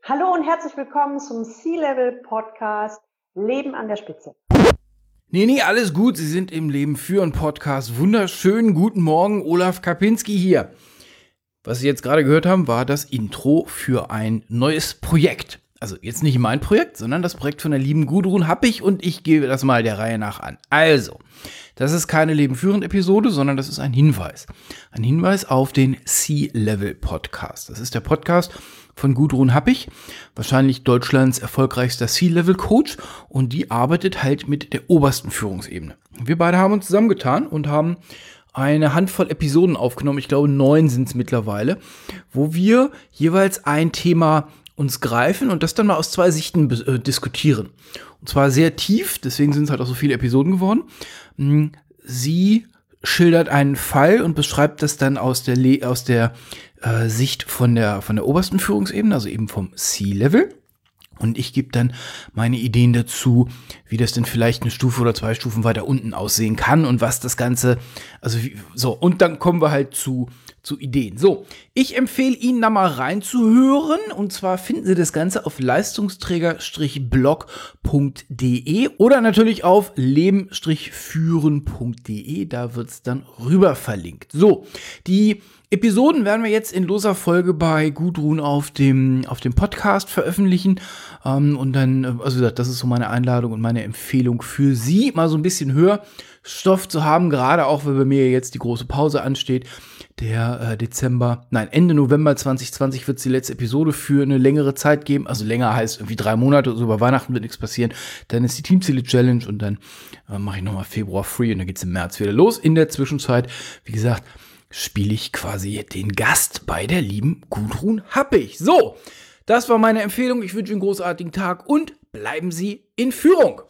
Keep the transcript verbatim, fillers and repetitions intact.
Hallo und herzlich willkommen zum C-Level-Podcast Leben an der Spitze. Nee, nee, alles gut. Sie sind im Leben führen Podcast. Wunderschönen guten Morgen, Olaf Kapinski hier. Was Sie jetzt gerade gehört haben, war das Intro für ein neues Projekt. Also jetzt nicht mein Projekt, sondern das Projekt von der lieben Gudrun Happig und ich gebe das mal der Reihe nach an. Also, das ist keine Leben führen Episode, sondern das ist ein Hinweis. Ein Hinweis auf den C-Level Podcast. Das ist der Podcast von Gudrun Happig, wahrscheinlich Deutschlands erfolgreichster C-Level Coach, und die arbeitet halt mit der obersten Führungsebene. Wir beide haben uns zusammengetan und haben eine Handvoll Episoden aufgenommen, ich glaube neun sind es mittlerweile, wo wir jeweils ein Thema uns greifen und das dann mal aus zwei Sichten äh, diskutieren. Und zwar sehr tief, deswegen sind es halt auch so viele Episoden geworden. Sie schildert einen Fall und beschreibt das dann aus der, Le- aus der äh, Sicht von der, von der obersten Führungsebene, also eben vom C-Level. Und ich gebe dann meine Ideen dazu, wie das denn vielleicht eine Stufe oder zwei Stufen weiter unten aussehen kann und was das Ganze, also wie, so, und dann kommen wir halt zu, zu Ideen. So, ich empfehle Ihnen da mal reinzuhören, und zwar finden Sie das Ganze auf leistungsträger blog punkt de oder natürlich auf leben führen punkt de, da wird es dann rüber verlinkt. So, die Episoden werden wir jetzt in loser Folge bei Gudrun auf dem, auf dem Podcast veröffentlichen. Ähm, und dann, also wie gesagt, das ist so meine Einladung und meine Empfehlung für Sie, mal so ein bisschen Hörstoff zu haben, gerade auch, weil bei mir jetzt die große Pause ansteht. Der äh, Dezember, nein, Ende November zwanzig zwanzig wird es die letzte Episode für eine längere Zeit geben. Also länger heißt irgendwie drei Monate, also über Weihnachten wird nichts passieren. Dann ist die Teamziele-Challenge und dann äh, mache ich nochmal Februar Free und dann geht es im März wieder los. In der Zwischenzeit, wie gesagt, spiele ich quasi den Gast bei der lieben Gudrun Happig. So, das war meine Empfehlung. Ich wünsche Ihnen einen großartigen Tag und bleiben Sie in Führung.